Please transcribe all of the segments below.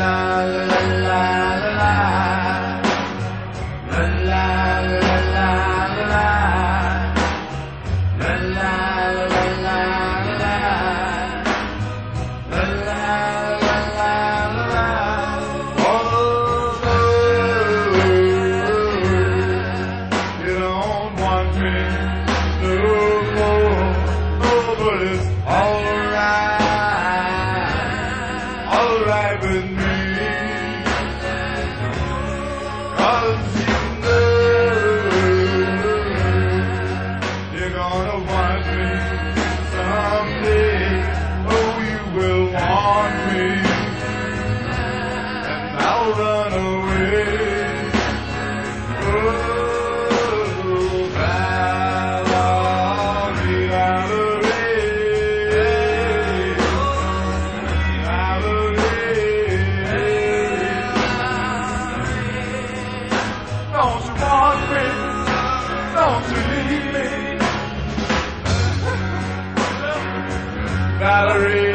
Valerie,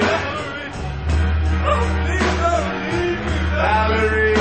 Valerie,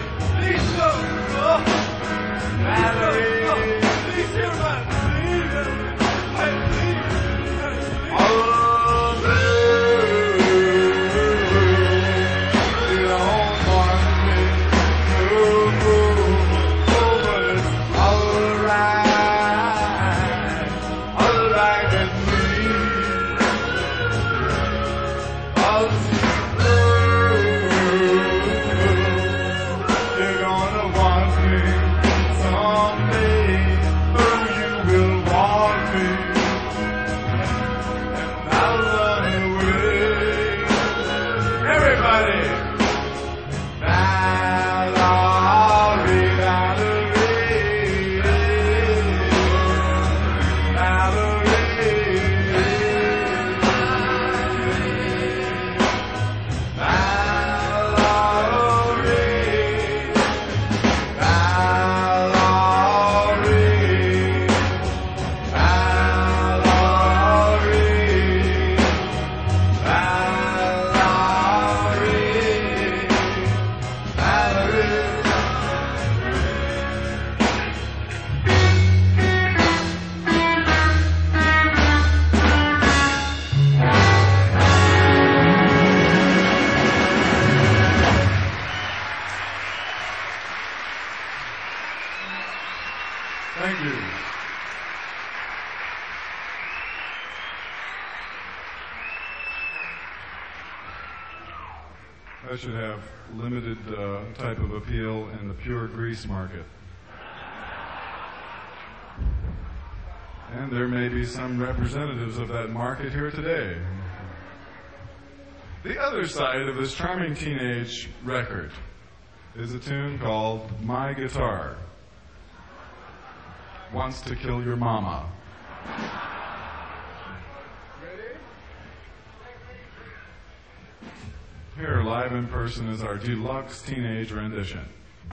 Thank you. That should have limited type of appeal in the pure grease market. And there may be some representatives of that market here today. The other side of this charming teenage record is a tune called My Guitar Wants to Kill Your Mama. Here, live in person, is our deluxe teenage rendition.